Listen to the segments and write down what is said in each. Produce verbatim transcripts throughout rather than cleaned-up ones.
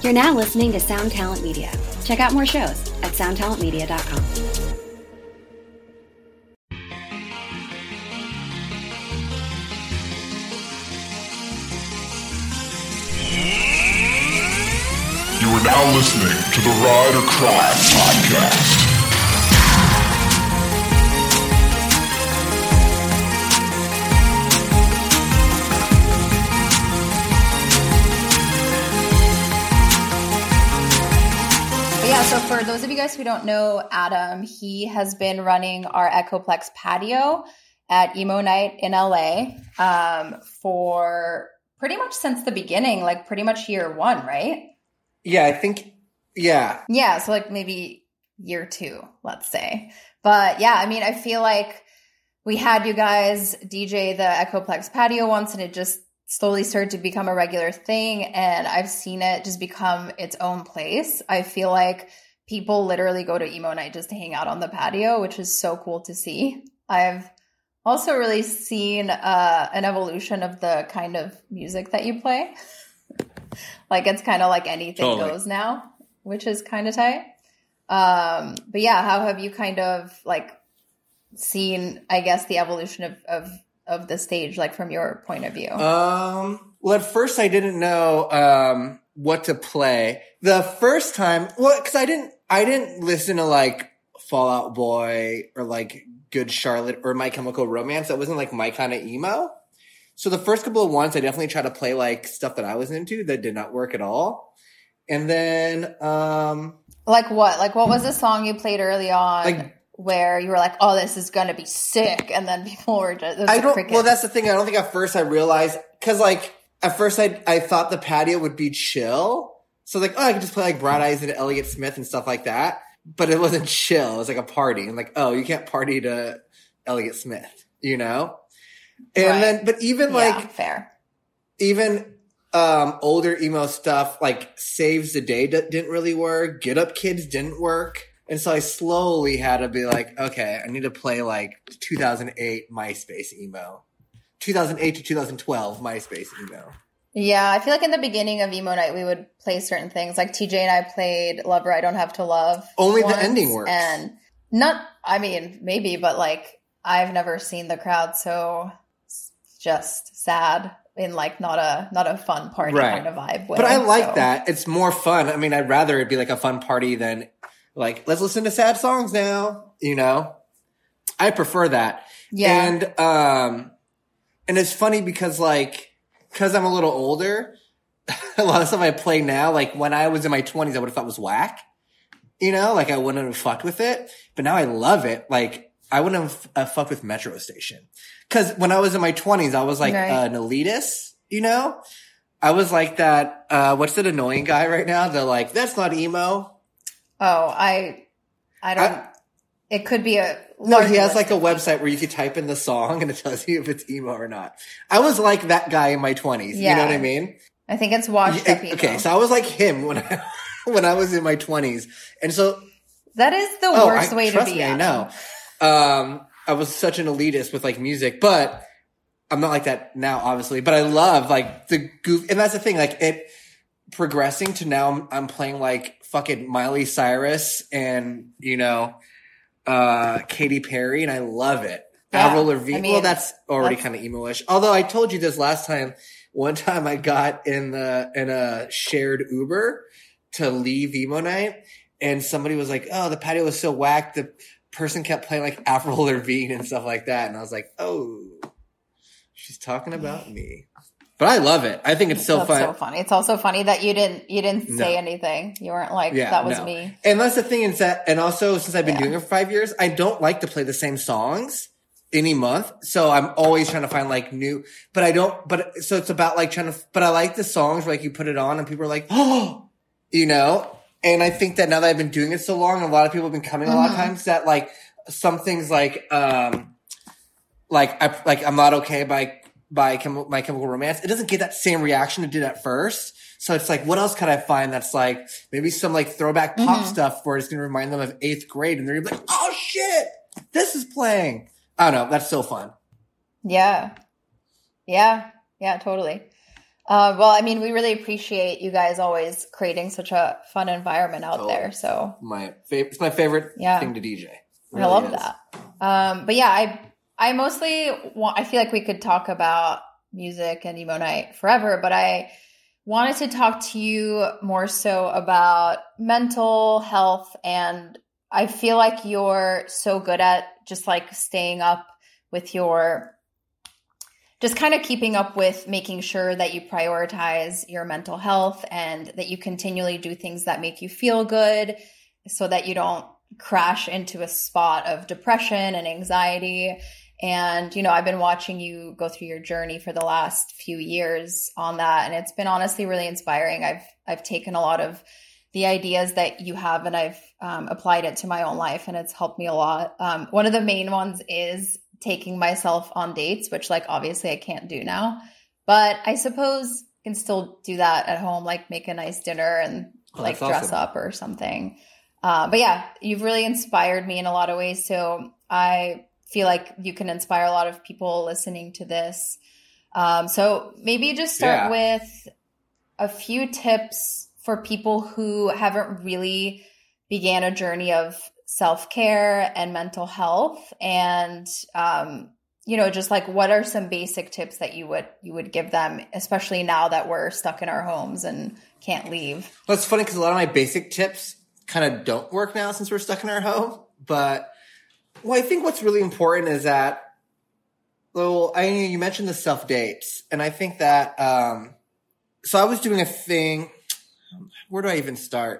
You're now listening to Sound Talent Media. Check out more shows at sound talent media dot com. You are now listening to the Ride or Cry podcast. Yeah, so for those of you guys who don't know Adam, he has been running our Echoplex patio at Emo Night in L A um, for pretty much since the beginning, like pretty much year one, right? Yeah, I think, yeah. Yeah, so like maybe year two, let's say. But yeah, I mean, I feel like we had you guys D J the Echoplex patio once and it just slowly started to become a regular thing, and I've seen it just become its own place. I feel like people literally go to Emo Night just to hang out on the patio, which is so cool to see. I've also really seen uh, an evolution of the kind of music that you play. Like it's kind of like anything Totally. goes now, which is kind of tight. Um, but yeah, how have you kind of like seen, I guess, the evolution of, of of the stage, like from your point of view? Um, well, at first I didn't know, um, what to play. The first time, well, cause I didn't, I didn't listen to like Fall Out Boy or like Good Charlotte or My Chemical Romance. That wasn't like my kind of emo. So the first couple of ones, I definitely tried to play like stuff that I was into that did not work at all. And then, um, Like what? Like what was the song you played early on? Like- where you were like, "Oh, this is gonna be sick," and then people were just I don't. Well, that's the thing. I don't think at first I realized, because like at first I I thought the patio would be chill, so like, oh, I could just play like Bright Eyes and Elliott Smith and stuff like that. But it wasn't chill. It was like a party, and like, oh, you can't party to Elliott Smith, you know. And Right. then, but even yeah, like fair. even um older emo stuff like Saves the Day d- didn't really work. Get Up Kids didn't work. And so I slowly had to be like, okay, I need to play like two thousand eight MySpace emo. two thousand eight to two thousand twelve MySpace emo. Yeah, I feel like in the beginning of Emo Night, we would play certain things. Like T J and I played Lover I Don't Have to Love. Only the once, ending works. And not, I mean, maybe, but like, I've never seen the crowd so s- just sad in like not a not a fun party Right. kind of vibe way. But I like so. that. It's more fun. I mean, I'd rather it be like a fun party than like, let's listen to sad songs now, you know? I prefer that. Yeah. And, um, and it's funny because like, cause I'm a little older, a lot of stuff I play now, like when I was in my twenties, I would have thought was whack, you know, like I wouldn't have fucked with it, but now I love it. Like I wouldn't have uh, fucked with Metro Station. Cause when I was in my twenties, I was like Right. uh, an elitist, you know? I was like that, uh, what's that annoying guy right now? They're like, that's not emo. Oh, I, I don't. I- it could be a. No, he larger has like a list of website where you can type in the song and it tells you if it's emo or not. I was like that guy in my twenties. You know Yeah. what I mean? I think it's washed Yeah, up. emo. okay, so I was like him when I, when I was in my twenties. And so, that is the oh, worst I, way to trust be. me, I Adam. know. Um, I was such an elitist with like music, but I'm not like that now, obviously. But I love like the goof, and that's the thing. Like it progressing to now, I'm, I'm playing like fucking Miley Cyrus and you know, uh, Katy Perry, and I love it. Yeah, Avril Lavigne. I mean, well, that's already that's- kind of emo-ish. Although I told you this last time. One time I got in the in a shared Uber to leave Emo Night, and somebody was like, "Oh, the patio was so whack." The person kept playing like Avril Lavigne and stuff like that, and I was like, "Oh, she's talking about me." But I love it. I think it's so That's fun. so funny. It's also funny that you didn't you didn't say No. anything. You weren't like, Yeah, that was no. me. And that's the thing is that, and also since I've been Yeah. doing it for five years, I don't like to play the same songs any month. So I'm always trying to find like new, but I don't, but so it's about like trying to, but I like the songs where like you put it on and people are like, oh, you know? And I think that now that I've been doing it so long, a lot of people have been coming a lot of times that like some things like, um, like I, like I'm Not Okay by, by Chem- My Chemical Romance. It doesn't get that same reaction it did at first. So it's like, what else could I find that's like maybe some like throwback pop Mm-hmm. stuff where it's going to remind them of eighth grade and they're gonna be like, oh shit, this is playing. I don't know. That's so fun. Yeah. Yeah. Yeah, totally. Uh, well, I mean, we really appreciate you guys always creating such a fun environment out Oh, there. So My favorite, it's my favorite Yeah. thing to D J. It I really love is. that. Um, but yeah, I I mostly want, I feel like we could talk about music and emo night forever, but I wanted to talk to you more so about mental health. And I feel like you're so good at just like staying up with your, just kind of keeping up with making sure that you prioritize your mental health and that you continually do things that make you feel good so that you don't crash into a spot of depression and anxiety. And, you know, I've been watching you go through your journey for the last few years on that. And it's been honestly really inspiring. I've, I've taken a lot of the ideas that you have and I've um, applied it to my own life, and it's helped me a lot. Um, one of the main ones is taking myself on dates, which like obviously I can't do now, but I suppose I can still do that at home, like make a nice dinner and Oh, like that's dress awesome. up or something. Uh, but yeah, you've really inspired me in a lot of ways. So I feel like you can inspire a lot of people listening to this. Um, so maybe just start Yeah. with a few tips for people who haven't really began a journey of self-care and mental health. And, um, you know, just like what are some basic tips that you would, you would give them, especially now that we're stuck in our homes and can't leave? Well, it's funny because a lot of my basic tips kind of don't work now since we're stuck in our home. But well, I think what's really important is that, well, I you mentioned the self dates, and I think that um, so I was doing a thing. Where do I even start?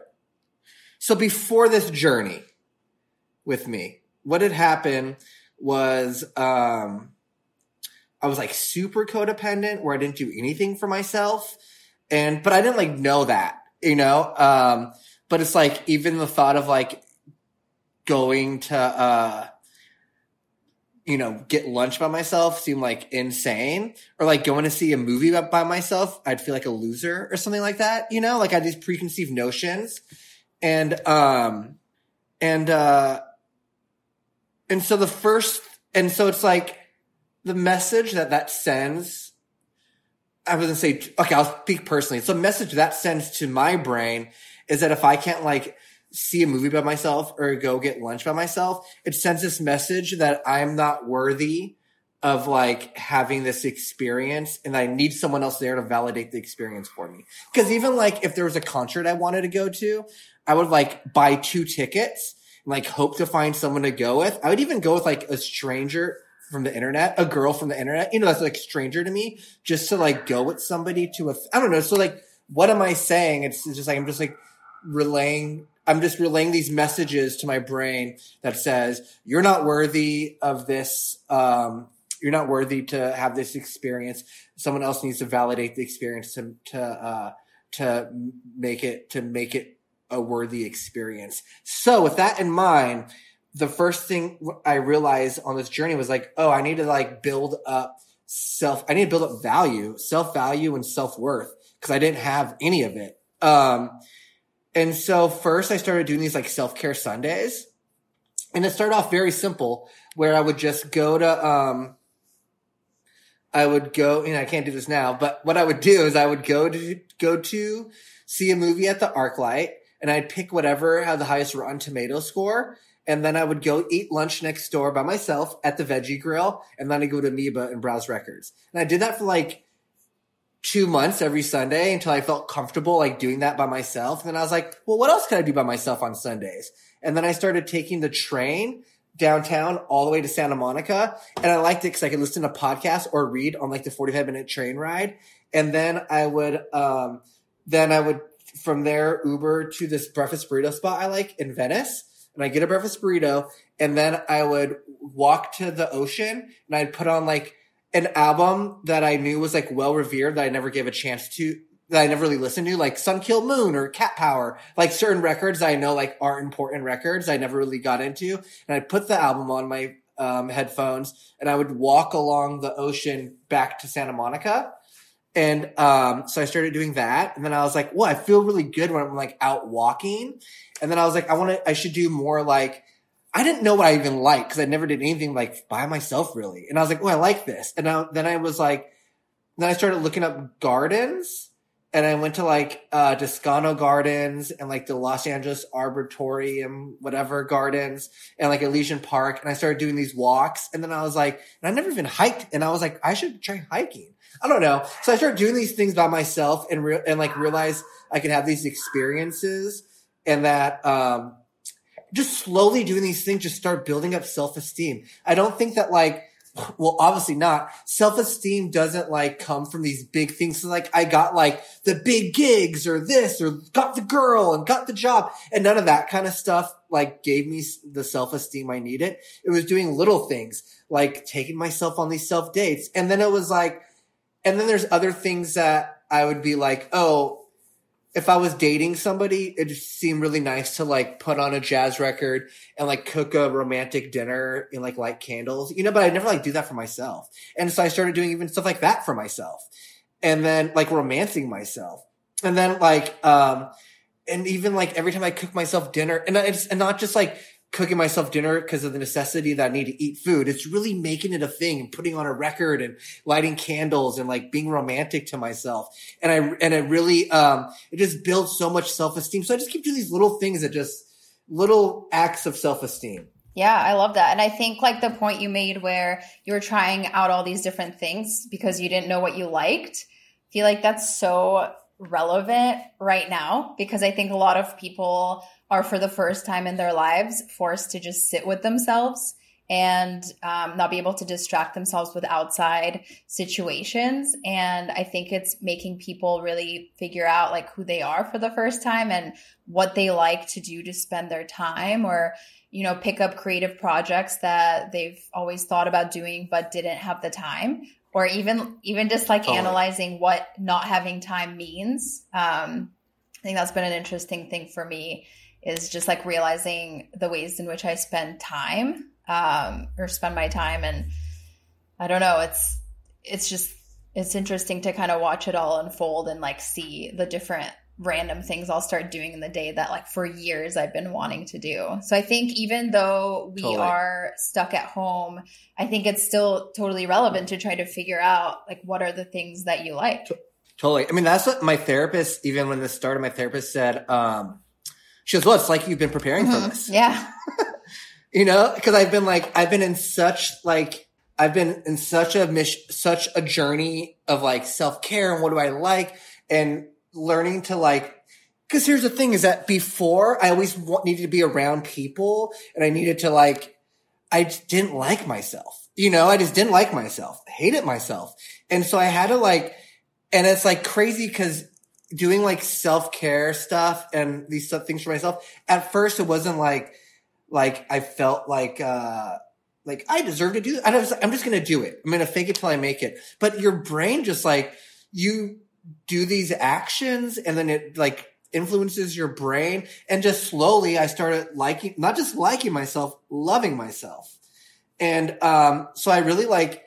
So before this journey with me, what had happened was um, I was like super codependent, where I didn't do anything for myself, and but I didn't like know that, you know. Um, but it's like even the thought of like going to uh, you know, get lunch by myself seemed like insane, or like going to see a movie by, by myself, I'd feel like a loser or something like that. You know, like I had these preconceived notions, and um, and uh, and so the first, and so it's like the message that that sends. I was gonna say, okay, I'll speak personally. So the message that sends to my brain is that if I can't like see a movie by myself or go get lunch by myself, it sends this message that I'm not worthy of like having this experience, and I need someone else there to validate the experience for me. Because even like if there was a concert I wanted to go to, I would like buy two tickets and like hope to find someone to go with. I would even go with like a stranger from the internet, a girl from the internet, you know, that's like stranger to me, just to like go with somebody to a, I don't know. So like, what am I saying? It's just like, I'm just like relaying I'm just relaying these messages to my brain that says, you're not worthy of this. Um, you're not worthy to have this experience. Someone else needs to validate the experience to, to, uh, to make it, to make it a worthy experience. So with that in mind, the first thing I realized on this journey was like, oh, I need to like build up self, I need to build up value, self-value and self-worth, because I didn't have any of it. Um, And so first I started doing these like self-care Sundays, and it started off very simple, where I would just go to, um, I would go, you know, I can't do this now, but what I would do is I would go to, go to see a movie at the ArcLight, and I'd pick whatever had the highest Rotten Tomato score. And then I would go eat lunch next door by myself at the Veggie Grill. And then I'd go to Amoeba and browse records. And I did that for like two months every Sunday until I felt comfortable like doing that by myself. And then I was like, well, what else can I do by myself on Sundays? And then I started taking the train downtown all the way to Santa Monica. And I liked it because I could listen to podcasts or read on like the forty-five minute train ride. And then I would, um, then I would from there Uber to this breakfast burrito spot I like in Venice. And I get a breakfast burrito, and then I would walk to the ocean, and I'd put on like an album that I knew was like well revered that I never gave a chance to, that I never really listened to, like Sun Killed Moon or Cat Power, like certain records I know like aren't important records I never really got into. And I'd put the album on my um, headphones, and I would walk along the ocean back to Santa Monica. And um, so I started doing that. And then I was like, well, I feel really good when I'm like out walking. And then I was like, I want to, I should do more like, I didn't know what I even liked because I never did anything like by myself really. And I was like, oh, I like this. And I, then I was like, then I started looking up gardens. And I went to like uh Toscano Gardens and like the Los Angeles Arboretum, whatever gardens, and like Elysian Park. And I started doing these walks. And then I was like, and I never even hiked. And I was like, I should try hiking. I don't know. So I started doing these things by myself and re- and like realized I could have these experiences, and that um just slowly doing these things just start building up self-esteem. I don't think that like, well, obviously not. Self-esteem doesn't like come from these big things. So like I got like the big gigs or this or got the girl and got the job, and none of that kind of stuff like gave me the self-esteem I needed. It was doing little things like taking myself on these self dates. And then it was like, and then there's other things that I would be like, oh, if I was dating somebody, it just seemed really nice to like put on a jazz record and like cook a romantic dinner and like light candles, you know, but I never like do that for myself. And so I started doing even stuff like that for myself, and then like romancing myself. And then like, um, and even like every time I cook myself dinner, and it's and not just like cooking myself dinner because of the necessity that I need to eat food. It's really making it a thing and putting on a record and lighting candles and like being romantic to myself. And I, and it really, um, it just builds so much self-esteem. So I just keep doing these little things that just little acts of self-esteem. Yeah, I love that. And I think like the point you made where you were trying out all these different things because you didn't know what you liked, I feel like that's so relevant right now, because I think a lot of people are for the first time in their lives forced to just sit with themselves and um, not be able to distract themselves with outside situations. And I think it's making people really figure out like who they are for the first time and what they like to do to spend their time, or, you know, pick up creative projects that they've always thought about doing but didn't have the time, or even even just like totally. Analyzing what not having time means. Um, I think that's been an interesting thing for me, is just like realizing the ways in which I spend time um, or spend my time. And I don't know, it's, it's just, it's interesting to kind of watch it all unfold and like see the different random things I'll start doing in the day that like for years I've been wanting to do. So I think even though we totally. Are stuck at home, I think it's still totally relevant to try to figure out like what are the things that you like. Totally. I mean, that's what my therapist, even when this started, my therapist said, um, she goes, well, it's like you've been preparing mm-hmm. for this. Yeah. You know, because I've been like, I've been in such like, I've been in such a mission, such a journey of like self-care and what do I like, and learning to like, because here's the thing is that before I always want, needed to be around people, and I needed to like, I just didn't like myself. You know, I just didn't like myself. I hated myself. And so I had to like, and it's like crazy because doing like self-care stuff and these stuff, things for myself, at first it wasn't like, like I felt like, uh, like I deserve to do it. I was like, I'm just going to do it. I'm going to fake it till I make it. But your brain just like, you do these actions and then it like influences your brain. And just slowly I started liking, not just liking myself, loving myself. And, um, so I really like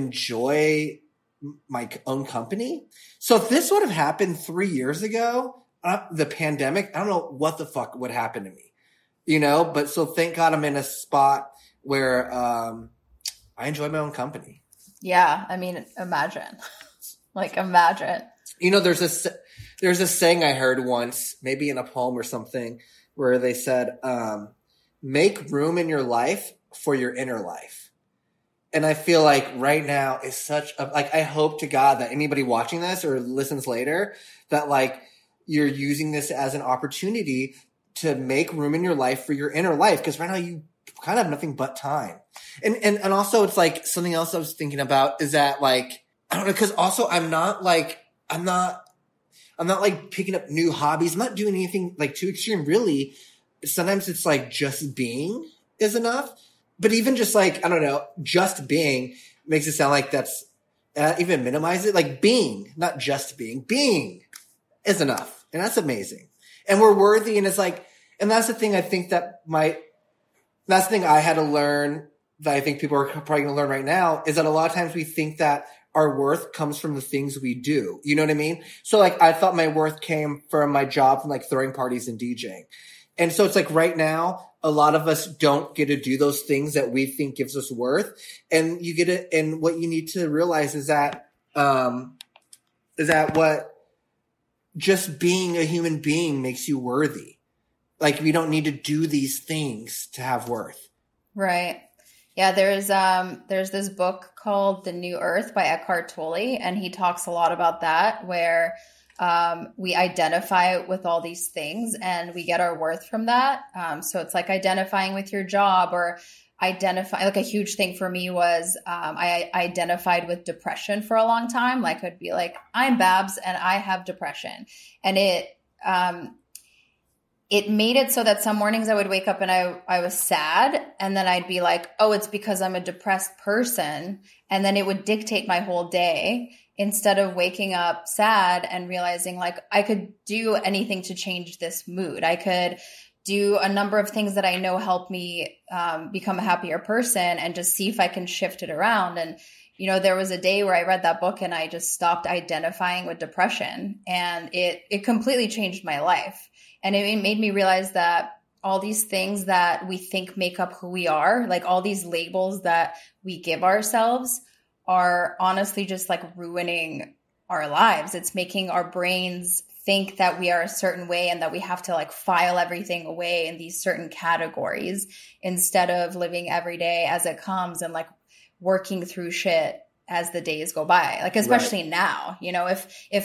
enjoy my own company. So if this would have happened three years ago, uh, the pandemic, I don't know what the fuck would happen to me, you know, but so thank God I'm in a spot where, um, I enjoy my own company. Yeah. I mean, imagine, like imagine, you know, there's a, there's a saying I heard once, maybe in a poem or something, where they said, um, make room in your life for your inner life. And I feel like right now is such a, like, I hope to God that anybody watching this or listens later, that like you're using this as an opportunity to make room in your life for your inner life. Cause right now you kind of have nothing but time. And, and, and also it's like something else I was thinking about is that like, I don't know. Cause also I'm not like, I'm not, I'm not like picking up new hobbies. I'm not doing anything like too extreme really. Sometimes it's like just being is enough. But even just like, I don't know, just being makes it sound like that's, uh, even minimize it. Like being, not just being, being is enough. And that's amazing. And we're worthy. And it's like, and that's the thing I think that my, that's the thing I had to learn that I think people are probably going to learn right now is that a lot of times we think that our worth comes from the things we do. You know what I mean? So like, I thought my worth came from my job from like throwing parties and DJing. And so it's like right now, a lot of us don't get to do those things that we think gives us worth. And you get it. And what you need to realize is that Um, is that what just being a human being makes you worthy? Like, we don't need to do these things to have worth. Right. Yeah, there's um there's this book called The New Earth by Eckhart Tolle, and he talks a lot about that, where um, we identify with all these things and we get our worth from that. Um, so it's like identifying with your job, or identify, like a huge thing for me was um, I identified with depression for a long time. Like I'd be like, I'm Babs and I have depression. And it um, it made it so that some mornings I would wake up and I, I was sad, and then I'd be like, oh, it's because I'm a depressed person. And then it would dictate my whole day, instead of waking up sad and realizing like I could do anything to change this mood. I could do a number of things that I know help me um, become a happier person, and just see if I can shift it around. And, you know, there was a day where I read that book and I just stopped identifying with depression, and it, it completely changed my life. And it made me realize that all these things that we think make up who we are, like all these labels that we give ourselves, are honestly just like ruining our lives. It's making our brains think that we are a certain way and that we have to like file everything away in these certain categories, instead of living every day as it comes and like working through shit as the days go by. Like, especially right now, you know, if, if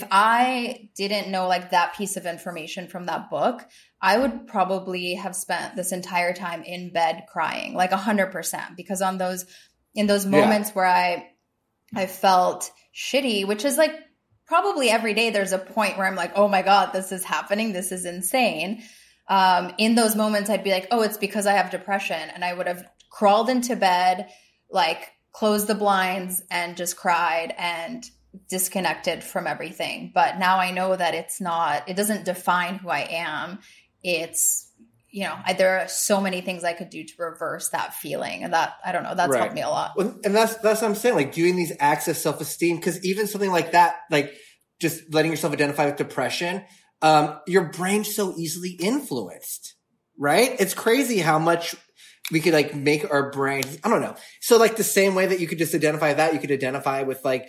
I didn't know like that piece of information from that book, I would probably have spent this entire time in bed crying, like a hundred percent, because on those, in those moments yeah. where I, I felt shitty, which is like probably every day there's a point where I'm like, oh my God, this is happening. This is insane. Um, in those moments, I'd be like, oh, it's because I have depression. And I would have crawled into bed, like closed the blinds and just cried and disconnected from everything. But now I know that it's not, it doesn't define who I am. It's, you know, I, there are so many things I could do to reverse that feeling. And that, I don't know, that's right. helped me a lot. Well, and that's, that's what I'm saying, like doing these acts of self-esteem, because even something like that, like just letting yourself identify with depression, um, your brain's so easily influenced, right? It's crazy how much we could like make our brain, I don't know. So like the same way that you could just identify that, you could identify with like,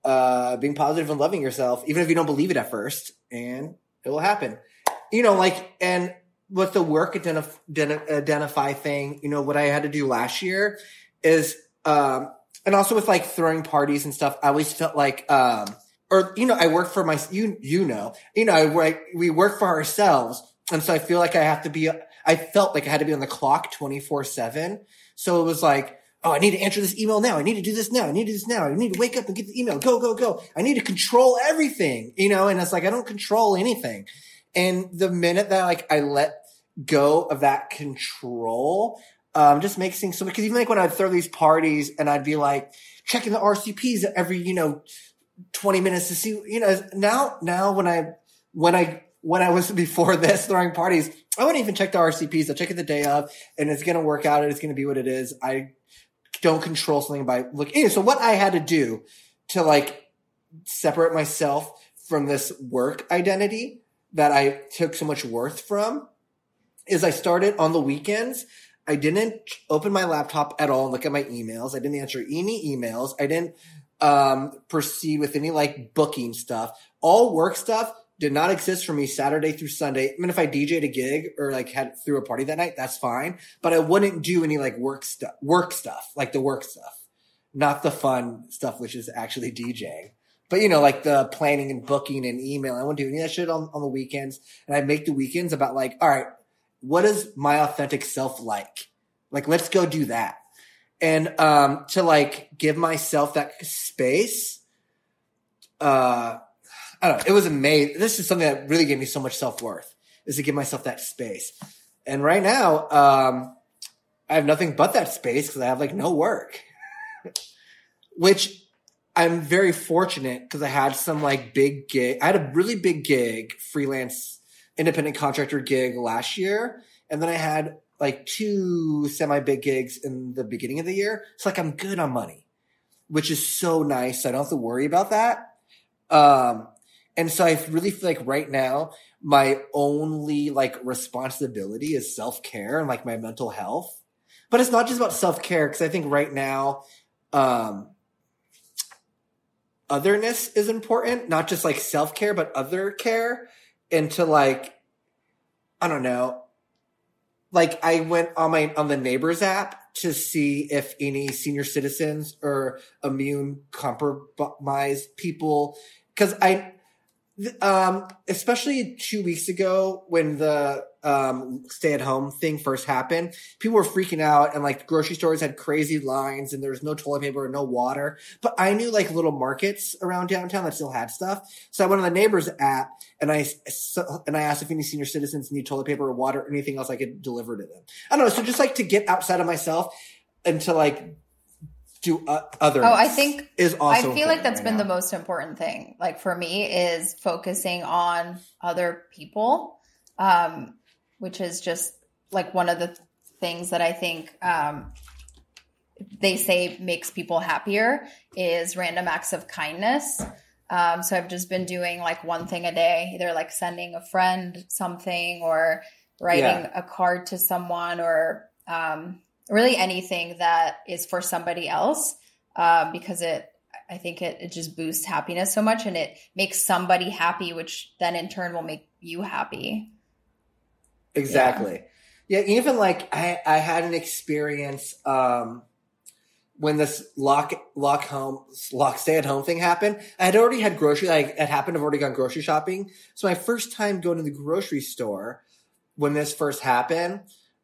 uh, being positive and loving yourself, even if you don't believe it at first, and it will happen, you know, like, and with the work identif- identify thing, you know, what I had to do last year is, um, and also with like throwing parties and stuff, I always felt like, um, or, you know, I work for my, you, you know, you know, I work, we work for ourselves. And so I feel like I have to be, I felt like I had to be on the clock twenty-four seven. So it was like, oh, I need to answer this email now. I need to do this now. I need to do this now. I need to wake up and get the email. Go, go, go. I need to control everything, you know, and it's like, I don't control anything. And the minute that like I let go of that control, um, just makes things so, because even like when I'd throw these parties and I'd be like checking the R C Ps every, you know, twenty minutes to see, you know, now, now when I, when I, when I was before this throwing parties, I wouldn't even check the R C Ps. I'll check it the day of, and it's going to work out. And it's going to be what it is. I don't control something by looking. So what I had to do to like separate myself from this work identity that I took so much worth from is I started on the weekends. I didn't open my laptop at all and look at my emails. I didn't answer any emails. I didn't um, proceed with any like booking stuff. All work stuff did not exist for me Saturday through Sunday. I mean, if I D J'd a gig or like had threw a party that night, that's fine. But I wouldn't do any like work stuff, work stuff, like the work stuff, not the fun stuff, which is actually DJing. But you know, like the planning and booking and email, I wouldn't do any of that shit on, on the weekends. And I'd make the weekends about like, all right, what is my authentic self like? Like, let's go do that. And, um, to like give myself that space, uh, I don't know. It was amazing. This is something that really gave me so much self-worth, is to give myself that space. And right now, um, I have nothing but that space because I have like no work, which I'm very fortunate because I had some like big gig. I had a really big gig, freelance independent contractor gig last year. And then I had like two semi-big gigs in the beginning of the year. It's like I'm good on money, which is so nice. I don't have to worry about that. Um, And so I really feel like right now, my only like responsibility is self-care and like my mental health. But it's not just about self-care, because I think right now, um, otherness is important, not just like self-care, but other care. And to like, I don't know, like I went on my, on the Neighbors app to see if any senior citizens or immune compromised people, cause I, um, especially two weeks ago when the, um, stay at home thing first happened, people were freaking out and like grocery stores had crazy lines and there was no toilet paper and no water. But I knew like little markets around downtown that still had stuff. So I went on the Neighbors app and I, so, and I asked if any senior citizens need toilet paper or water or anything else I could deliver to them. I don't know. So just like to get outside of myself and to like do uh, other. Oh, I think is also I feel like that's right been now. the most important thing. Like for me is focusing on other people. Um, which is just like one of the things that I think um, they say makes people happier is random acts of kindness. Um, so I've just been doing like one thing a day, either like sending a friend something or writing Yeah. a card to someone or um, really anything that is for somebody else um, because it, I think it, it just boosts happiness so much and it makes somebody happy, which then in turn will make you happy. Exactly. Yeah. yeah, even like I, I had an experience um, when this lock lock home lock stay at home thing happened. I had already had grocery like it happened. I've already gone grocery shopping. So my first time going to the grocery store when this first happened,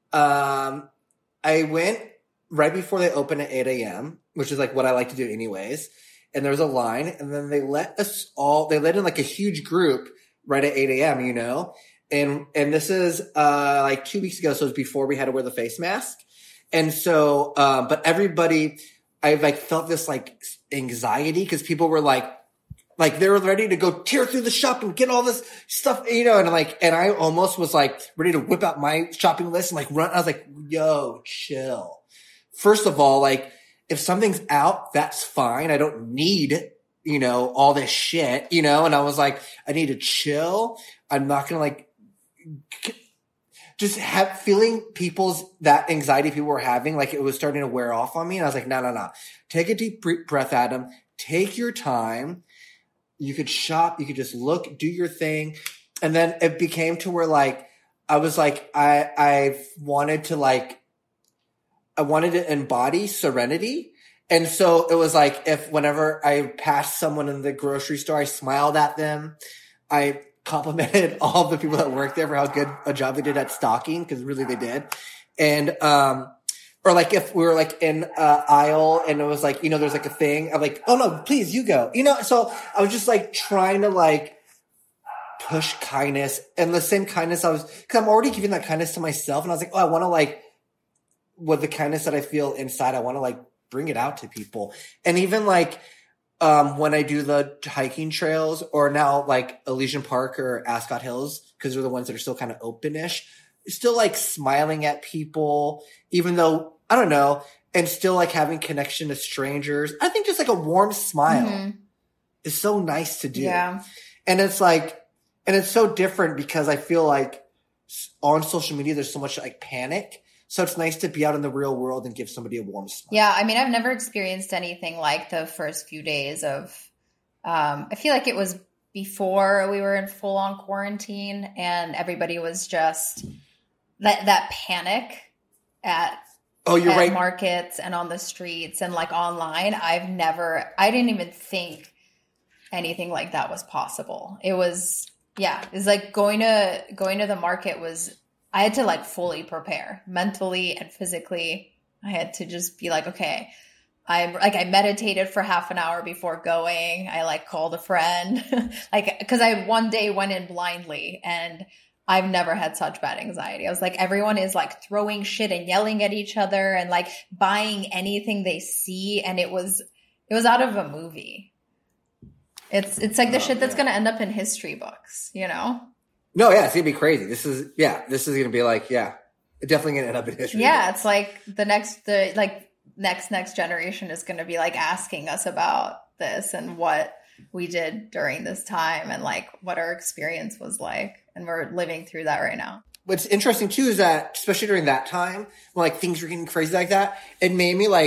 um, I went right before they open at eight a.m., which is like what I like to do anyways. And there was a line, and then they let us all. They let in like a huge group right at eight a.m. You know. And, and this is, uh, like two weeks ago. So it was before we had to wear the face mask. And so, um, but everybody, I like felt this like anxiety because people were like, like they were ready to go tear through the shop and get all this stuff, you know, and like, and I almost was like ready to whip out my shopping list and like run. I was like, yo, chill. First of all, like if something's out, that's fine. I don't need, you know, all this shit, you know, and I was like, I need to chill. I'm not going to like, just have feeling people's that anxiety people were having, like it was starting to wear off on me. And I was like, no, no, no. Take a deep breath, Adam. Take your time. You could shop. You could just look, do your thing. And then it became to where like, I was like, I, I wanted to like, I wanted to embody serenity. And so it was like, if whenever I passed someone in the grocery store, I smiled at them. I complimented all of the people that worked there for how good a job they did at stocking, because really they did. And, um, or like if we were like in uh aisle and it was like, you know, there's like a thing, I'm like, oh no, please, you go. You know, so I was just like trying to like push kindness and the same kindness I was, cause I'm already giving that kindness to myself. And I was like, oh, I want to like, with the kindness that I feel inside, I want to like bring it out to people. And even like, Um, when I do the hiking trails or now like Elysian Park or Ascot Hills, because they're the ones that are still kind of openish, still like smiling at people, even though, I don't know, and still like having connection to strangers. I think just like a warm smile mm-hmm. is so nice to do. Yeah. And it's like, and it's so different because I feel like on social media, there's so much like panic. So it's nice to be out in the real world and give somebody a warm smile. Yeah. I mean, I've never experienced anything like the first few days of, um, I feel like it was before we were in full on quarantine and everybody was just that, that panic at, oh, you're at right. markets and on the streets and like online. I've never, I didn't even think anything like that was possible. It was, yeah, it was like going to, going to the market was, I had to like fully prepare mentally and physically. I had to just be like, okay, I'm like, I meditated for half an hour before going. I like called a friend, like, cause I one day went in blindly and I've never had such bad anxiety. I was like, everyone is like throwing shit and yelling at each other and like buying anything they see. And it was, it was out of a movie. It's, it's like the oh, shit that's going to end up in history books, you know? No, yeah, it's gonna be crazy. This is, yeah, this is gonna be like, yeah, definitely gonna end up in history. Yeah, it's like the next, the like next next generation is gonna be like asking us about this and what we did during this time and like what our experience was like, and we're living through that right now. What's interesting too is that, especially during that time, when like things were getting crazy like that, it made me like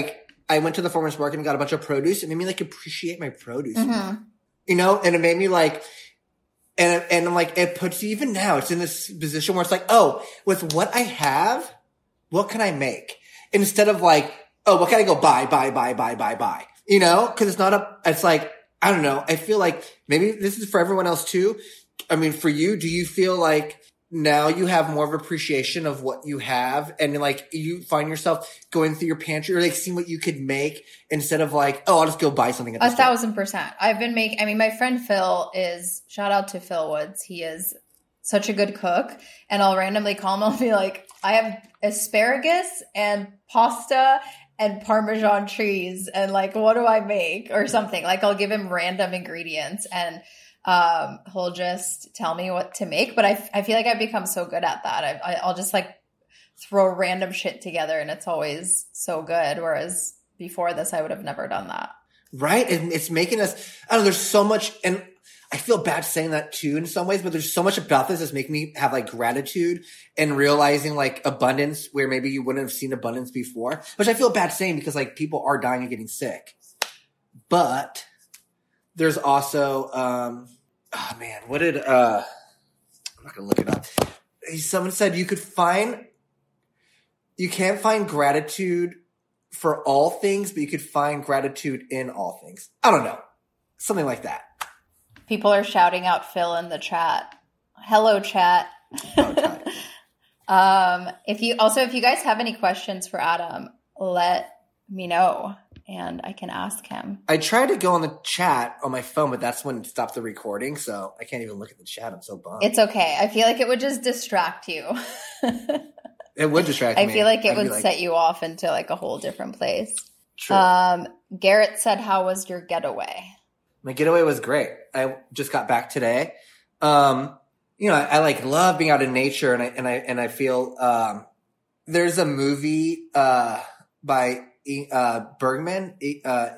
I went to the farmer's market and got a bunch of produce. It made me like appreciate my produce Mm-hmm. more. You know, and it made me like, and and I'm like, it puts you even now. It's in this position where it's like, oh, with what I have, what can I make? Instead of like, oh, what can I go buy, buy, buy, buy, buy, buy? You know, because it's not a. It's like I don't know. I feel like maybe this is for everyone else too. I mean, for you, do you feel like now you have more of appreciation of what you have, and like you find yourself going through your pantry or like seeing what you could make instead of like, oh, I'll just go buy something at the A store. thousand percent. I've been making, I mean, my friend Phil is, shout out to Phil Woods. He is such a good cook. And I'll randomly call him. I'll be like, I have asparagus and pasta and Parmesan cheese. And like, what do I make or something? Like I'll give him random ingredients and um, he'll just tell me what to make. But I, I feel like I've become so good at that. I, I, I'll just like throw random shit together and it's always so good. Whereas before this, I would have never done that. Right. And it's making us, I don't know, there's so much, and I feel bad saying that too in some ways, but there's so much about this that's making me have like gratitude and realizing like abundance where maybe you wouldn't have seen abundance before, which I feel bad saying because like people are dying and getting sick. But there's also, um, oh man, what did, uh, I'm not going to look it up. Someone said you could find, you can't find gratitude for all things, but you could find gratitude in all things. I don't know. Something like that. People are shouting out Phil in the chat. Hello, chat. Oh, um, if you also, if you guys have any questions for Adam, let me know and I can ask him. I tried to go on the chat on my phone, but that's when it stopped the recording, so I can't even look at the chat. I'm so bummed. It's okay. I feel like it would just distract you. It would distract I me. feel like it I'd would like, set you off into like a whole different place. True. Um, Garrett said, how was your getaway? My getaway was great. I just got back today. Um, you know, I, I like love being out in nature, and I and I and I feel um, there's a movie uh, by uh, Bergman. Uh,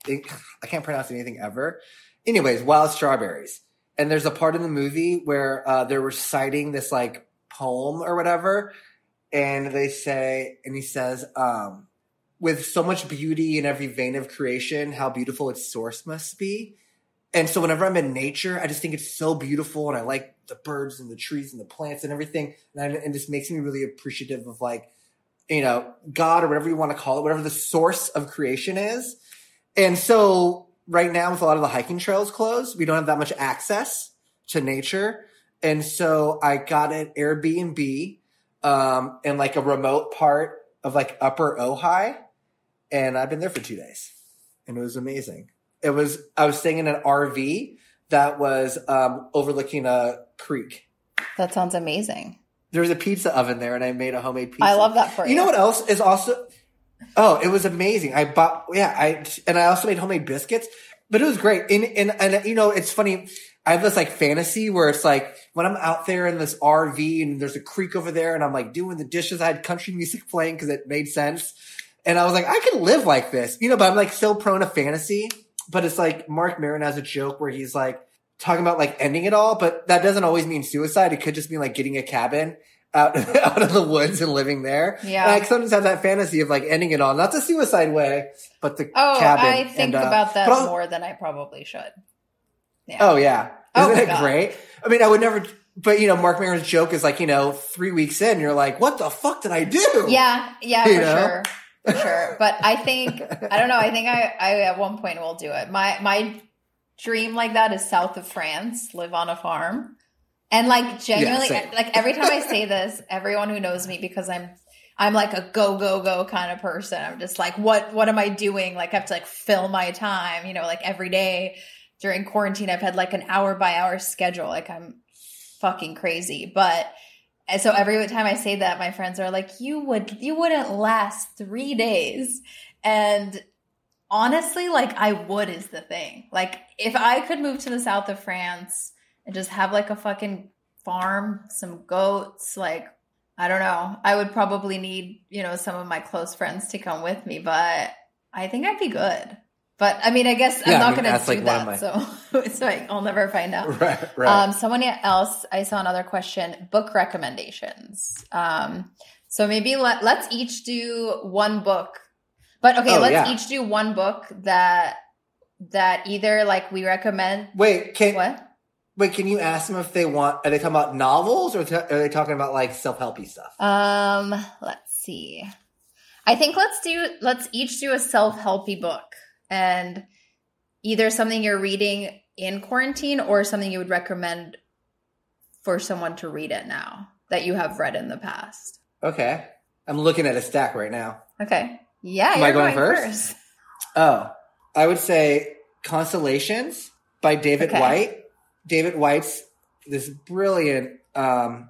I can't pronounce anything ever. Anyways, Wild Strawberries, and there's a part in the movie where uh, they're reciting this like poem or whatever, and they say, and he says, um, "With so much beauty in every vein of creation, how beautiful its source must be." And so whenever I'm in nature, I just think it's so beautiful, and I like the birds and the trees and the plants and everything. And, I, and this makes me really appreciative of like, you know, God or whatever you want to call it, whatever the source of creation is. And so right now with a lot of the hiking trails closed, we don't have that much access to nature. And so I got an Airbnb um, in like a remote part of like Upper Ojai. And I've been there for two days and it was amazing. It was, I was staying in an R V that was um, overlooking a creek. That sounds amazing. There was a pizza oven there and I made a homemade pizza. I love that for you. You know what else is also, oh, it was amazing. I bought, yeah, I, and I also made homemade biscuits, but it was great. And, and, and, you know, it's funny. I have this like fantasy where it's like when I'm out there in this R V and there's a creek over there and I'm like doing the dishes, I had country music playing because it made sense. And I was like, I could live like this, you know, but I'm like so prone to fantasy. But it's like Mark Maron has a joke where he's like talking about like ending it all, but that doesn't always mean suicide. It could just mean like getting a cabin out, out of the woods and living there. Yeah. And I sometimes have that fantasy of like ending it all, not the suicide way, but the Oh, cabin. I think and, uh, about that but more than I probably should. Yeah. Oh yeah. Oh, Isn't my it God. great? I mean, I would never, but you know, Mark Maron's joke is like, you know, three weeks in, you're like, what the fuck did I do? Yeah, yeah, You for know? sure. For sure. But I think I don't know, I think I, I at one point will do it. My my dream like that is south of France, live on a farm. And like genuinely same. like every time I say this, everyone who knows me, because I'm I'm like a go, go, go kind of person. I'm just like, what what am I doing? Like I have to like fill my time, you know, like every day during quarantine I've had like an hour by hour schedule. Like I'm fucking crazy. But and so every time I say that, my friends are like, you would, you wouldn't last three days. And honestly, like I would is the thing. Like if I could move to the south of France and just have like a fucking farm, some goats, like, I don't know, I would probably need, you know, some of my close friends to come with me, but I think I'd be good. But I mean, I guess Yeah, I'm I not mean, going to that's, do like, one of that. my- So it's like, I'll never find out. Right, right. Um, someone else, I saw another question, book recommendations. Um, so maybe let, let's each do one book. But okay, Oh, let's yeah. each do one book that that either like we recommend. Wait, can What? wait? Can you ask them if they want? Are they talking about novels or are they talking about like self-helpy stuff? Um, let's see. I think let's do let's each do a self-helpy book, and either something you're reading in quarantine or something you would recommend for someone to read it now that you have read in the past. Okay, I'm looking at a stack right now. Okay. Yeah, Am you're I going going first? first. Oh, I would say Constellations by David Okay. White. David White's this brilliant um,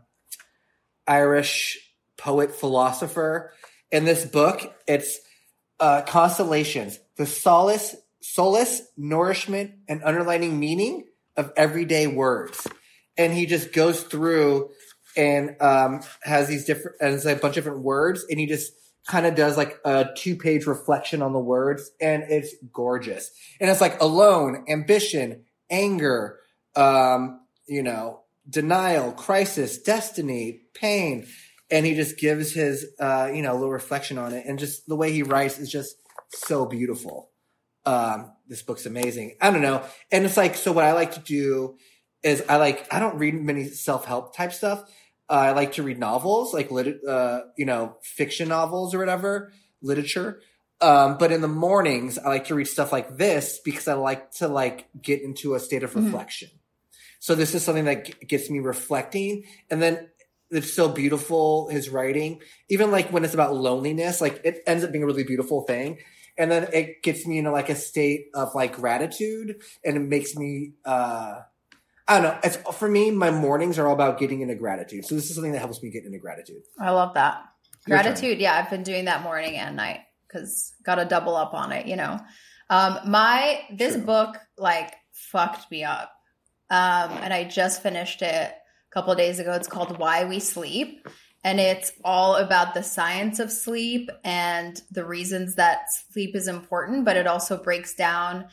Irish poet philosopher. In this book, it's uh, Constellations, the solace, solace, nourishment, and underlining meaning of everyday words. And he just goes through and um, has these different, and it's like a bunch of different words, and he just kind of does like a two-page reflection on the words, and it's gorgeous. And it's like alone, ambition, anger, um, you know, denial, crisis, destiny, pain. And he just gives his, uh, you know, little reflection on it. And just the way he writes is just so beautiful. Um, this book's amazing. I don't know. And it's like, so what I like to do is I like, I don't read many self-help type stuff. Uh, I like to read novels, like, lit- uh, you know, fiction novels or whatever, literature. Um, but in the mornings, I like to read stuff like this because I like to like get into a state of reflection. Mm-hmm. So this is something that g- gets me reflecting. And then it's so beautiful, his writing, even like when it's about loneliness, like it ends up being a really beautiful thing. And then it gets me into like a state of like gratitude, and it makes me, uh, I don't know. It's for me, my mornings are all about getting into gratitude. So this is something that helps me get into gratitude. I love that. Your Gratitude. turn. Yeah. I've been doing that morning and night because got to double up on it, you know? Um, my, this True. book like fucked me up. Um, and I just finished it a couple of days ago. It's called Why We Sleep. And it's all about the science of sleep and the reasons that sleep is important, but it also breaks down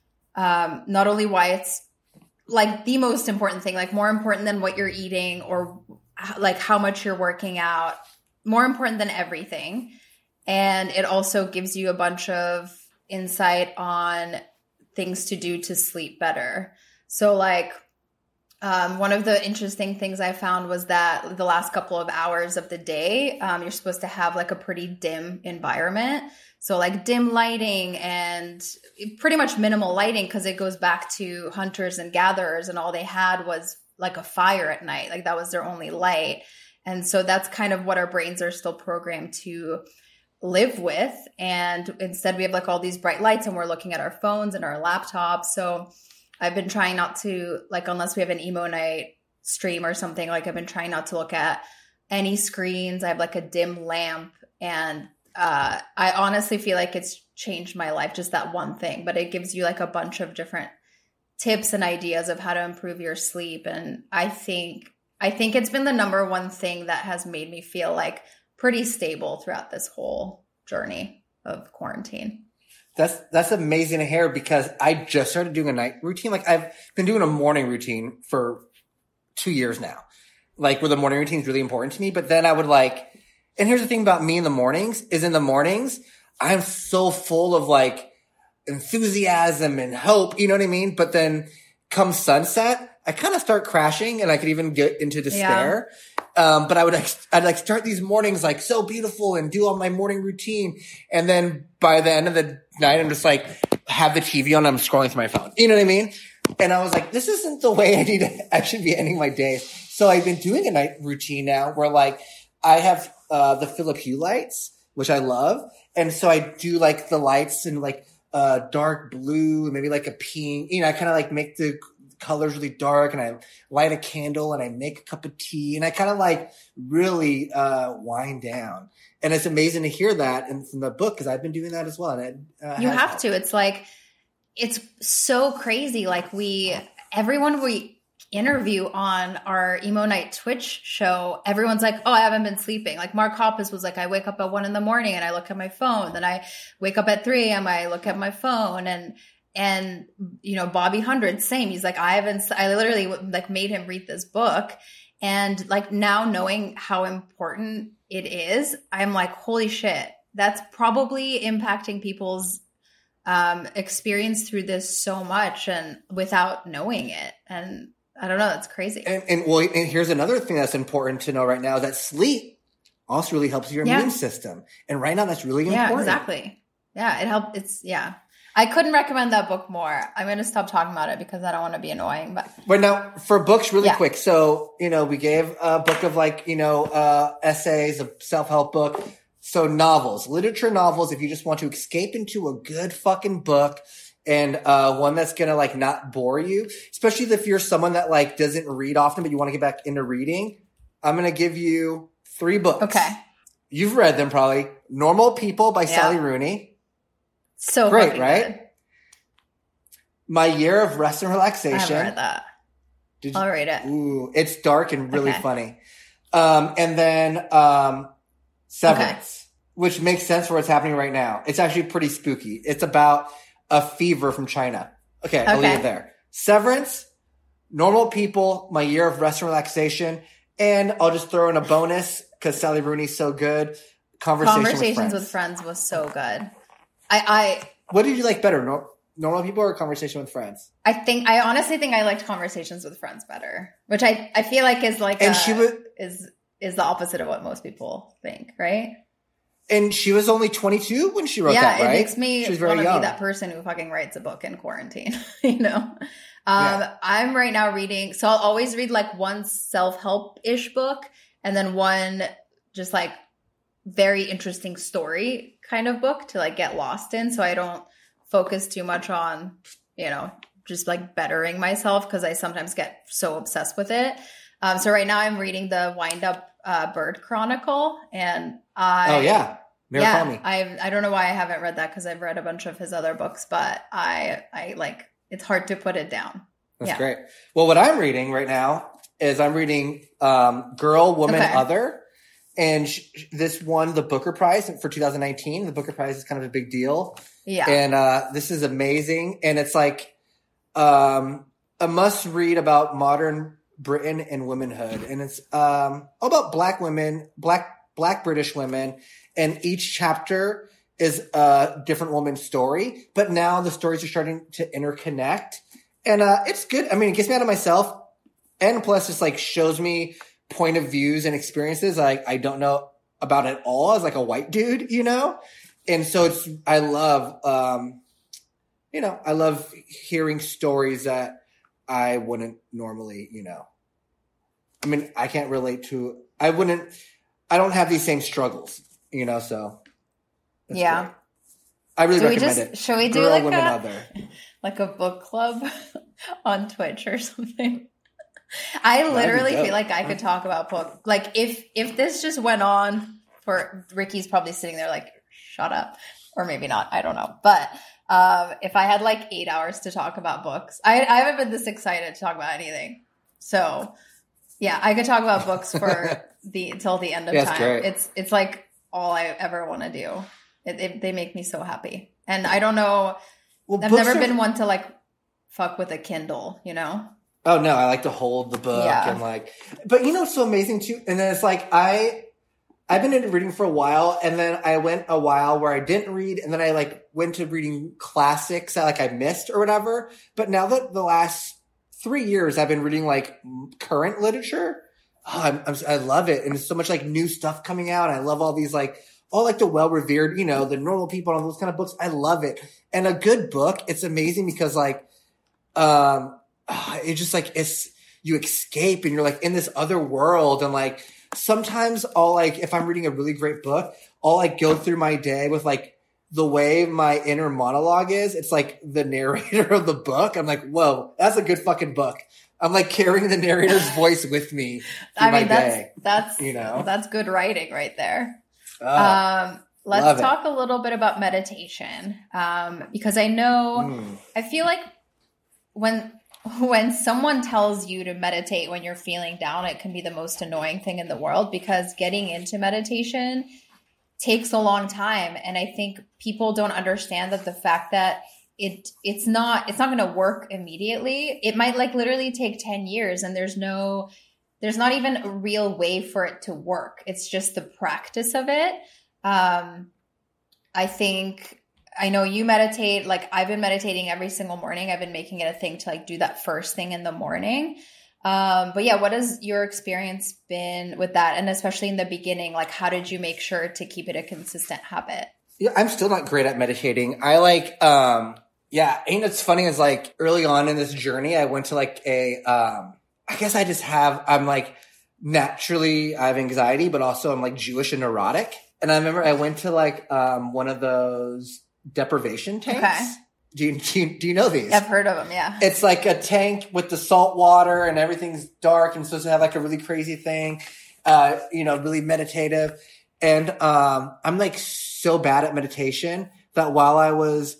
um, not only why it's like the most important thing, like more important than what you're eating or like how much you're working out, more important than everything. And it also gives you a bunch of insight on things to do to sleep better. So like, Um, one of the interesting things I found was that the last couple of hours of the day, um, you're supposed to have like a pretty dim environment. So like dim lighting and pretty much minimal lighting because it goes back to hunters and gatherers, and all they had was like a fire at night. Like that was their only light. And so that's kind of what our brains are still programmed to live with. And instead we have like all these bright lights and we're looking at our phones and our laptops. So I've been trying not to, like, unless we have an emo night stream or something, like I've been trying not to look at any screens. I have like a dim lamp, and uh, I honestly feel like it's changed my life, just that one thing. But it gives you like a bunch of different tips and ideas of how to improve your sleep. And I think, I think it's been the number one thing that has made me feel like pretty stable throughout this whole journey of quarantine. That's that's amazing to hear because I just started doing a night routine. Like I've been doing a morning routine for two years now. Like where the morning routine is really important to me. But then I would like, and here's the thing about me in the mornings is in the mornings, I'm so full of like enthusiasm and hope, you know what I mean? But then come sunset, I kind of start crashing and I could even get into despair. Yeah. Um, but I would, I'd like start these mornings like so beautiful and do all my morning routine. And then by the end of the night, I'm just like, have the T V on, I'm scrolling through my phone. You know what I mean? And I was like, this isn't the way I need to, I should be ending my day. So I've been doing a night routine now where like I have, uh, the Philip Hue lights, which I love. And so I do like the lights in like, uh, dark blue, maybe like a pink, you know, I kind of like make the colors really dark, and I light a candle and I make a cup of tea, and I kind of like really uh wind down. And it's amazing to hear that and from the book because I've been doing that as well. And it, uh, you have helped. to. It's like it's so crazy. Like we, everyone we interview on our Emo Night Twitch show, everyone's like, "Oh, I haven't been sleeping." Like Mark Hoppus was like, "I wake up at one in the morning and I look at my phone. Then I wake up at three a.m. I look at my phone." And And, you know, Bobby Hundred, same. He's like, I haven't, I literally like made him read this book. And like now knowing how important it is, I'm like, holy shit, that's probably impacting people's um, experience through this so much and without knowing it. And I don't know, that's crazy. And, and well, and here's another thing that's important to know right now, that sleep also really helps your Yeah. immune system. And right now that's really Yeah, important. exactly. Yeah, it helped. It's, yeah. I couldn't recommend that book more. I'm going to stop talking about it because I don't want to be annoying. But But now for books really Yeah. quick. So, you know, we gave a book of like, you know, uh, essays, a self-help book. So novels, literature novels, if you just want to escape into a good fucking book and, uh, one that's going to like not bore you, especially if you're someone that like doesn't read often, but you want to get back into reading. I'm going to give you three books. okay. You've read them probably. Normal People by Yeah. Sally Rooney. So Great, fucking right? good. My Year of Rest and I Relaxation. haven't read that. Did you- I'll read it. Ooh, it's dark and really Okay. funny. Um, and then um, Severance, which makes sense for what's happening right now. It's actually pretty spooky. It's about a fever from China. Okay, I'll Okay. leave it there. Severance, Normal People, My Year of Rest and Relaxation, and I'll just throw in a bonus because Sally Rooney's so good. Conversation Conversations with with Friends. Friends was so good. I, What did you like better, Nor- Normal People or Conversation with Friends? I, I think I honestly think I liked Conversations with Friends better, which I, I feel like is like And a- she was- is is the opposite of what most people think, right? And she was only twenty-two when she wrote yeah, that, right? it makes me She was want very to young. be that person who fucking writes a book in quarantine, you know? Um, Yeah. I'm right now reading, so I'll always read like one self-help-ish book and then one just like very interesting story kind of book to like get lost in, so I don't focus too much on, you know, just like bettering myself because I sometimes get so obsessed with it. Um, so right now I'm reading the Wind Up uh, Bird Chronicle, and I Oh, yeah. Murakami. yeah, I I don't know why I haven't read that because I've read a bunch of his other books, but I I like it's hard to put it down. That's Yeah. great. Well, what I'm reading right now is I'm reading um, Girl, Woman, Okay. Other. And sh- sh- this won the Booker Prize for two thousand nineteen. The Booker Prize is kind of a big deal. Yeah, And uh, this is amazing. And it's like um, a must read about modern Britain and womanhood. And it's um, all about black women, black black British women. And each chapter is a different woman's story. But now the stories are starting to interconnect. And uh, it's good. I mean, it gets me out of myself. And plus, just like shows me point of views and experiences like I don't know about at all as like a white dude, you know? And so it's, I love, um, you know, I love hearing stories that I wouldn't normally, you know, I mean, I can't relate to, I wouldn't, I don't have these same struggles, you know, so. that's Yeah. great. I really Do we recommend just it. should we do Girl, like Woman, a Other. like a book club on Twitch or something? I be literally dope. feel like I could talk about book. Like if if this just went on for Ricky's probably sitting there like, shut up. Or maybe not. I don't know. But um, if I had like eight hours to talk about books, I, I haven't been this excited to talk about anything. So yeah, I could talk about books for the until the end of Yeah, it's time. great. It's it's like all I ever want to do. It, it, they make me so happy. And I don't know. Well, I've books never are- been one to like fuck with a Kindle, you know? Oh no, I like to hold the book Yeah. and like, but you know, what's so amazing too. And then it's like, I, I've been into reading for a while and then I went a while where I didn't read and then I like went to reading classics that like I missed or whatever. But now that the last three years I've been reading like current literature, oh, I'm, I'm, I love it. And there's so much like new stuff coming out. I love all these like, all like the well-revered, you know, the Normal People and all those kind of books. I love it. And a good book, it's amazing because like, um, ah, it just like it's you escape and you're like in this other world and like sometimes I'll like if I'm reading a really great book I'll like go through my day with like the way my inner monologue is. It's like the narrator of the book. I'm like, whoa, that's a good fucking book. I'm like carrying the narrator's voice with me through I my mean, that's day. that's you know? that's good writing right there. Ah, um, let's love it. talk a little bit about meditation, um, because I know mm. I feel like when when someone tells you to meditate when you're feeling down, it can be the most annoying thing in the world because getting into meditation takes a long time, and I think people don't understand that the fact that it it's not it's not going to work immediately. It might like literally take ten years, and there's no there's not even a real way for it to work. It's just the practice of it. Um, I think, I know you meditate. Like I've been meditating every single morning. I've been making it a thing to like do that first thing in the morning. Um, but yeah, what has your experience been with that? And especially in the beginning, like how did you make sure to keep it a consistent habit? Yeah, I'm still not great at meditating. I like, um, yeah, and it's funny is like early on in this journey, I went to like a, um, I guess I just have, I'm like naturally, I have anxiety, but also I'm like Jewish and neurotic. And I remember I went to like, um, one of those deprivation tanks. Okay. Do you, do you, do you know these? I've heard of them, yeah. It's like a tank with the salt water and everything's dark and supposed to have like a really crazy thing, uh, you know, really meditative. And um, I'm like so bad at meditation that while I was,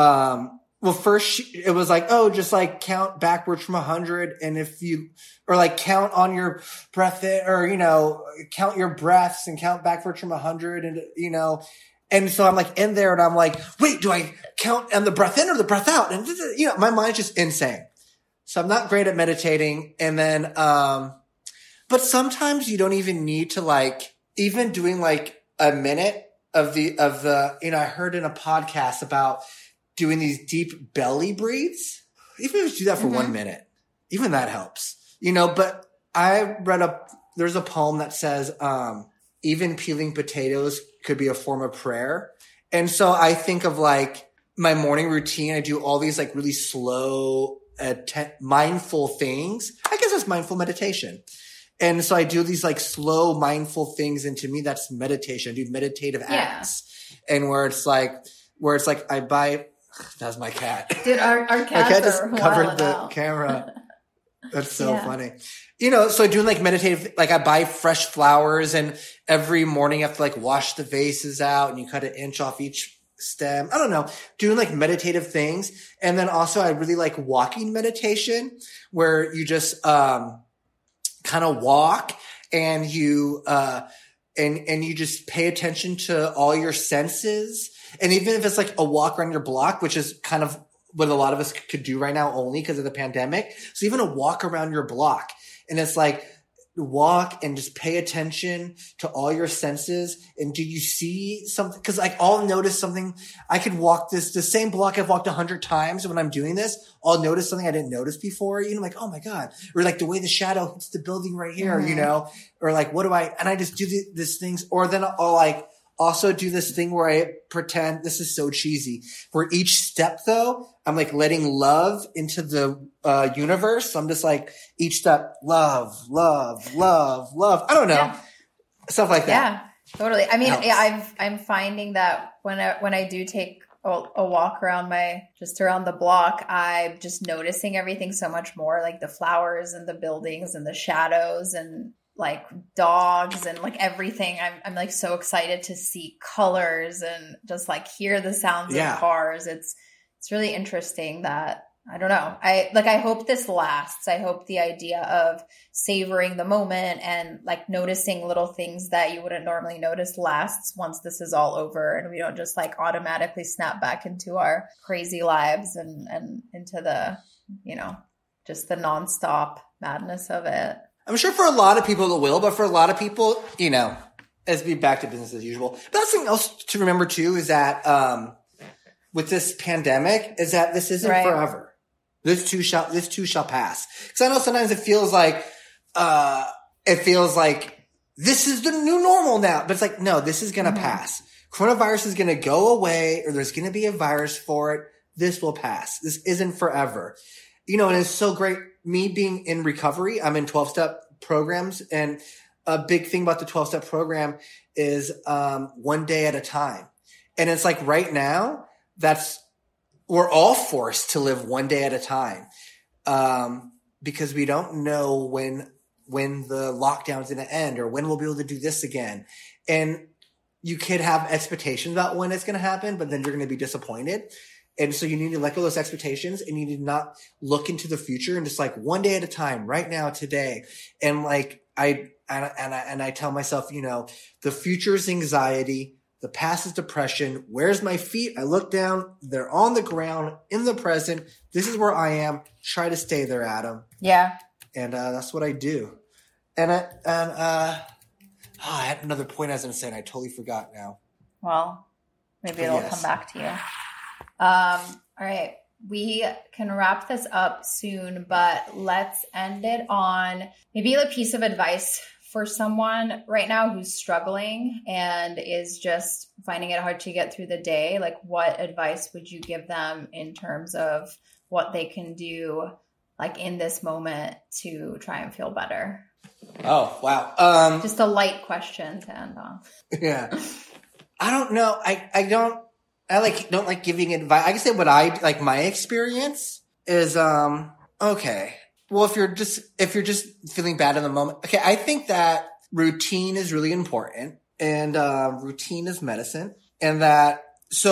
um, well, first it was like, oh, just like count backwards from a hundred. And if you, or like count on your breath in, or, you know, count your breaths and count backwards from a hundred and, you know, and so I'm like in there and I'm like, wait, do I count on the breath in or the breath out? And, you know, my mind's just insane. So I'm not great at meditating. And then, um, but sometimes you don't even need to like, even doing like a minute of the, of the, you know, I heard in a podcast about doing these deep belly breathes. Even if you do that for mm-hmm. one minute, even that helps, you know, but I read a, there's a poem that says, um, even peeling potatoes could be a form of prayer. And so I think of like my morning routine. I do all these like really slow, uh, te- mindful things. I guess it's mindful meditation. And so I do these like slow, mindful things. And to me, that's meditation. I do meditative yeah. acts. And where it's like, where it's like, I buy, that's my cat. Dude, our, our cats our cat just are covered the out. camera. That's so yeah. funny. You know, so doing like meditative, like I buy fresh flowers and every morning I have to like wash the vases out and you cut an inch off each stem. I don't know, doing like meditative things. And then also I really like walking meditation where you just, um, kind of walk and you, uh, and, and you just pay attention to all your senses. And even if it's like a walk around your block, which is kind of what a lot of us could do right now only because of the pandemic. So even a walk around your block. And it's like walk and just pay attention to all your senses. And do you see something? Cause like I'll notice something. I could walk this, the same block I've walked a hundred times. When I'm doing this, I'll notice something I didn't notice before. You know, like, oh my God. Or like the way the shadow hits the building right here, mm-hmm. you know, or like, what do I, and I just do the, this things, or then I'll like, also do this thing where I pretend, this is so cheesy, where each step though, I'm like letting love into the uh, universe. So I'm just like each step, love, love, love, love. I don't know. Yeah. Stuff like that. Yeah, totally. I mean, yeah, I've, I'm finding that when I, when I do take a, a walk around my, just around the block, I'm just noticing everything so much more, like the flowers and the buildings and the shadows and like dogs and like everything. I'm, I'm like so excited to see colors and just like hear the sounds yeah. of cars. It's, it's really interesting that, I don't know. I like, I hope this lasts. I hope the idea of savoring the moment and like noticing little things that you wouldn't normally notice lasts once this is all over and we don't just like automatically snap back into our crazy lives and, and into the, you know, just the nonstop madness of it. I'm sure for a lot of people it will, but for a lot of people, you know, as be back to business as usual. But that's something else to remember too is that um, with this pandemic is that this isn't right. forever. This too shall this too shall pass. Because I know sometimes it feels like uh, it feels like this is the new normal now, but it's like no, this is gonna mm-hmm. pass. Coronavirus is gonna go away, or there's gonna be a virus for it. This will pass. This isn't forever. You know, and it's so great. Me being in recovery, I'm in twelve-step programs. And a big thing about the twelve-step program is um, one day at a time. And it's like right now, that's we're all forced to live one day at a time um, because we don't know when when the lockdown's going to end or when we'll be able to do this again. And you could have expectations about when it's going to happen, but then you're going to be disappointed. And so you need to let go of those expectations and you need to not look into the future and just like one day at a time, right now, today. And like I, and, and I, and I tell myself, you know, the future is anxiety. The past is depression. Where's my feet? I look down. They're on the ground in the present. This is where I am. Try to stay there, Adam. Yeah. And, uh, that's what I do. And, I, and, uh, oh, I had another point I was going to say and I totally forgot now. Well, Maybe it'll Yes. come back to you. Um, all right. We can wrap this up soon, but let's end it on maybe a piece of advice for someone right now who's struggling and is just finding it hard to get through the day. Like, what advice would you give them in terms of what they can do, like in this moment, to try and feel better? Oh, wow. Um, Just a light question to end on. yeah. I don't know. I, I don't, I like, don't like giving advice. I can say what I, like my experience is, um, okay. Well, if you're just, if you're just feeling bad in the moment, okay, I think that routine is really important, and, uh, routine is medicine, and that,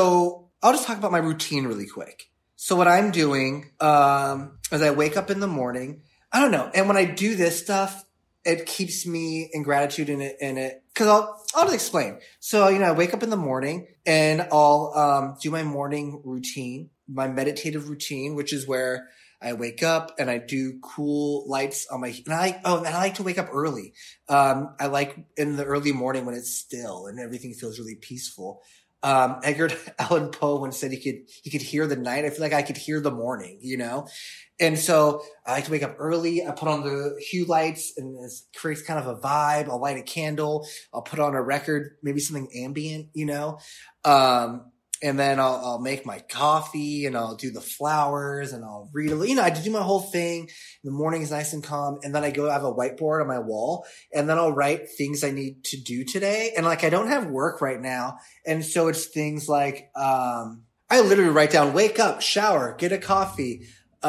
so I'll just talk about my routine really quick. So what I'm doing, um, is I wake up in the morning, I don't know. And when I do this stuff, it keeps me in gratitude in it, in it. Cause I'll, I'll just explain. So, you know, I wake up in the morning and I'll, um, do my morning routine, my meditative routine, which is where I wake up and I do cool lights on my, and I like, oh, and I like to wake up early. Um, I like in the early morning when it's still and everything feels really peaceful. Um, Edgar Allan Poe once said he could, he could hear the night. I feel like I could hear the morning, you know? And so I like to wake up early. I put on the hue lights and it creates kind of a vibe. I'll light a candle. I'll put on a record, maybe something ambient, you know? Um, and then I'll, I'll make my coffee and I'll do the flowers and I'll read a little, you know, I do my whole thing. The morning is nice and calm. And then I go, I have a whiteboard on my wall and then I'll write things I need to do today. And like, I don't have work right now. And so it's things like, um, I literally write down, wake up, shower, get a coffee,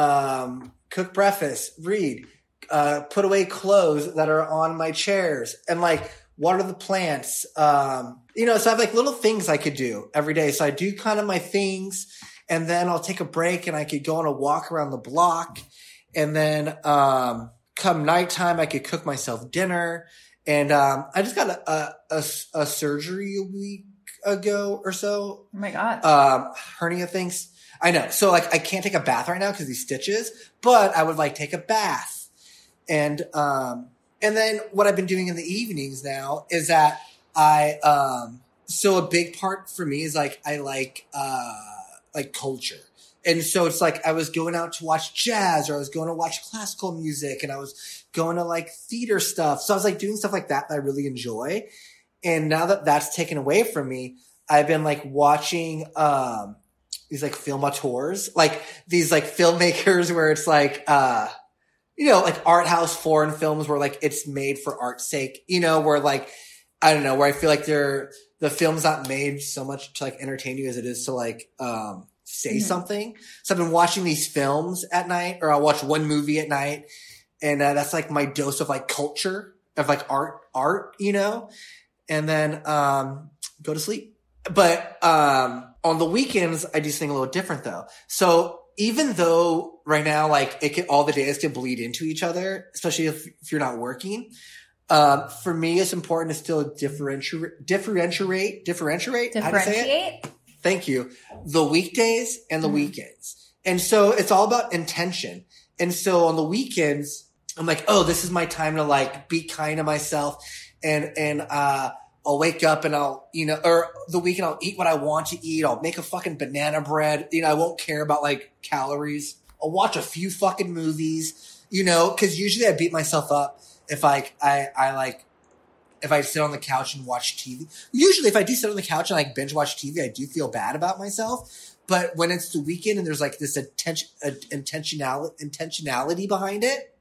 um, cook breakfast, read, uh, put away clothes that are on my chairs and like water the plants. Um, you know, so I have like little things I could do every day. So I do kind of my things and then I'll take a break and I could go on a walk around the block. And then, um, come nighttime, I could cook myself dinner. And, um, I just got a, a, a, a surgery a week ago or so. Oh my God. Um, hernia things. I know. So like I can't take a bath right now because these stitches, but I would like take a bath. And, um, and then what I've been doing in the evenings now is that I, um, so a big part for me is like, I like, uh, like culture. And so it's like I was going out to watch jazz or I was going to watch classical music and I was going to like theater stuff. So I was like doing stuff like that that I really enjoy. And now that that's taken away from me, I've been like watching, um, these like film auteurs, like these like filmmakers where it's like, uh, you know, like art house foreign films where like it's made for art's sake, you know, where like, I don't know, where I feel like they're, the film's not made so much to like entertain you as it is to like, um, say mm-hmm. something. So I've been watching these films at night or I'll watch one movie at night. And uh, that's like my dose of like culture of like art, art, you know, and then, um, go to sleep. But, um, on the weekends, I do something a little different though. So even though right now, like it can, all the days can bleed into each other, especially if, if you're not working. Um, for me, it's important to still differentiate, differentiate, differentiate, differentiate. How do you say it? Thank you. The weekdays and the mm-hmm. weekends. And so it's all about intention. And so on the weekends, I'm like, oh, this is my time to like be kind to myself. And, and, uh, I'll wake up and I'll, you know, or the weekend I'll eat what I want to eat. I'll make a fucking banana bread. You know, I won't care about like calories. I'll watch a few fucking movies, you know, cause usually I beat myself up if I, I, I like, if I sit on the couch and watch T V. Usually if I do sit on the couch and like binge watch T V, I do feel bad about myself. But when it's the weekend and there's like this attention, uh, intentionality, intentionality behind it,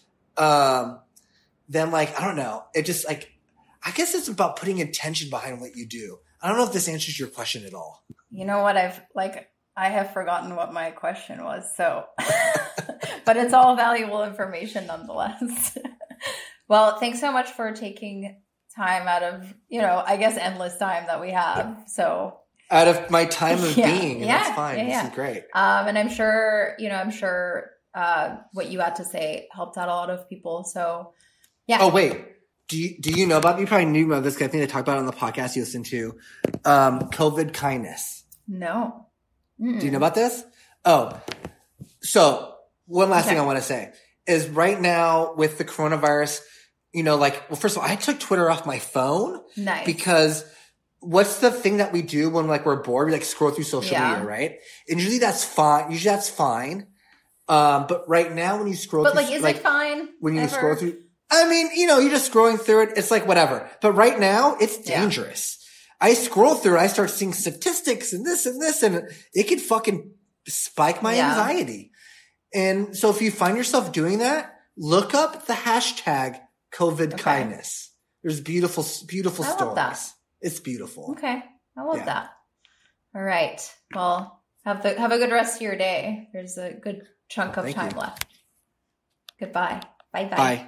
um, then like, I don't know. It just like, I guess it's about putting intention behind what you do. I don't know if this answers your question at all. You know what? I've like, I have forgotten what my question was. So, but it's all valuable information nonetheless. Well, thanks so much for taking time out of, you know, I guess endless time that we have. So out of my time of yeah, being, and yeah, that's fine. Yeah, yeah. This is great. Um, and I'm sure, you know, I'm sure uh, what you had to say helped out a lot of people. So yeah. Oh, wait. Do you, do you know about, you probably knew about this, because I think I talked about it on the podcast you listened to, um, COVID kindness. No. Mm-mm. Do you know about this? Oh, so one last okay. thing I want to say is right now with the coronavirus, you know, like, well, first of all, I took Twitter off my phone. Nice. Because what's the thing that we do when like we're bored? We like scroll through social Yeah. media, right? And usually that's fine. Usually that's fine. Um, but right now when you scroll But through, like, is like, it fine? when you ever? scroll through, I mean, you know, you're just scrolling through it. It's like whatever. But right now it's Yeah. dangerous. I scroll through it. I start seeing statistics and this and this, and it could fucking spike my Yeah. anxiety. And so if you find yourself doing that, look up the hashtag COVID Okay. kindness. There's beautiful, beautiful I love stories. that. It's beautiful. Okay. I love Yeah. that. All right. Well, have the have a good rest of your day. There's a good chunk Oh, of thank time you. left. Goodbye. Bye bye. Bye.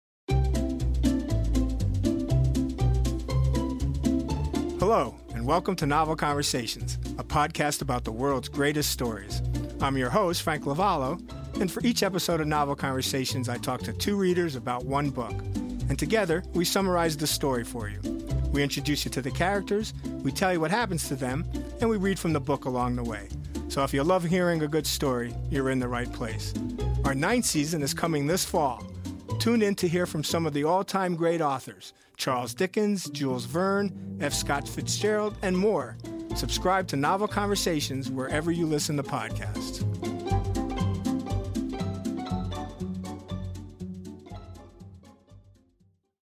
Hello, and welcome to Novel Conversations, a podcast about the world's greatest stories. I'm your host, Frank Lavallo, and for each episode of Novel Conversations, I talk to two readers about one book. And together, we summarize the story for you. We introduce you to the characters, we tell you what happens to them, and we read from the book along the way. So if you love hearing a good story, you're in the right place. Our ninth season is coming this fall. Tune in to hear from some of the all-time great authors, Charles Dickens, Jules Verne, F. Scott Fitzgerald, and more. Subscribe to Novel Conversations wherever you listen to podcasts.